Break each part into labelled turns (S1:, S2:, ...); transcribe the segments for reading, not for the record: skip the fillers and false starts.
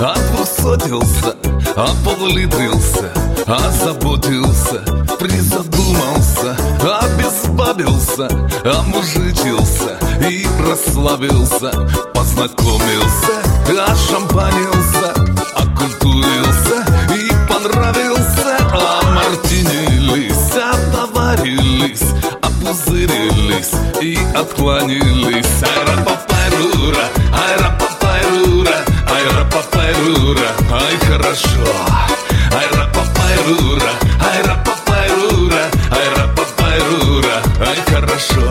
S1: Отвысотился, повлитрился, озаботился, призадумался, обезбабился, омужичился и расслабился, познакомился, ошампанился, окультурился и понравился. Омартинились, отоварились, опузырились и отклонились. Айра-папайрура, айра-папайрура, айра-папайрура, ай хорошо. Айра-папайрура, айра-папайрура, айра-папайрура, ай хорошо.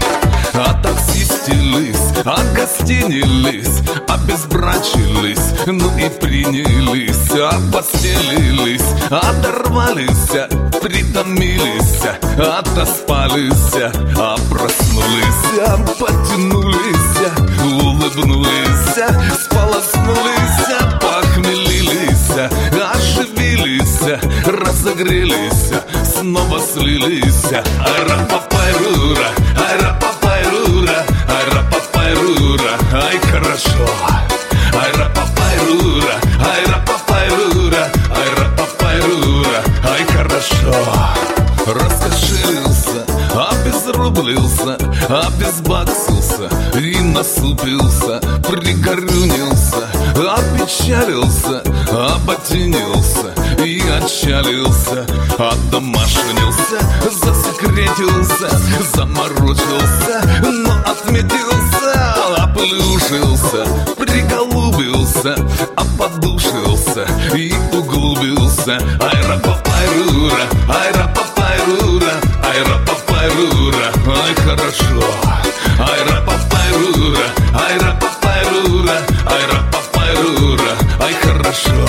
S1: Отоксистились, огостинились, обезбрачились, ну и принялись, опостелились, оторвались, притомились, отоспались, проснулись, потянулись, улыбнулись, сполоснулись, похмелились, оживились, разогрелись, снова слились. Айра-папайрура, айра-папайрура, айра-папайрура, ай хорошо. Айра-папайрура, айра-папайрура, айра-папайрура, ай хорошо. Раскошелился, обезрублился, обезбаксился и насупился, пригорюнился, опечалился, оботинился и отчалился, отдомашнился, засекретился, заморочился, но отметился, оплюшился, приколубился, оподушился и углубился. Айра-папайрура, айра-папайрура, айра-папайрура, ай хорошо. Айра-папайрура, айра-папайрура, айра-папайрура, ай хорошо.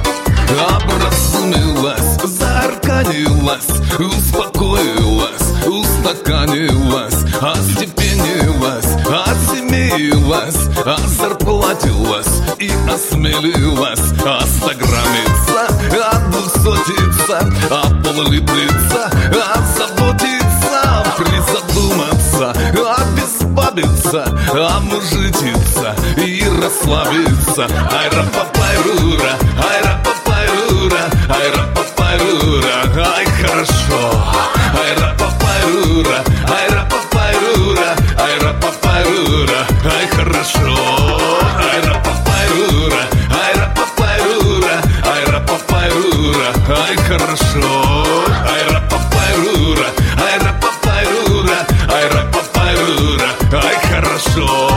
S1: Образумилась, заарканилась, успокоилась, устаканилась, остепенилась, осемеилась, озарплатилась и осмелилась, остаграммиться, одвусотиться, ополлитриться, озаботиться, призадуматься, обезбабиться, омужичиться и расслабиться. Айра-папайрура, айра-папайрура, айра-папайрура, ай хорошо. Айра-папайрура, айра-папайрура, айра-папайрура, ай хорошо. Айра-папайрура, айра-папайрура, айра-папайрура, ай хорошо. Айра-папайрура, айра-папайрура, айра-папайрура, ай хорошо.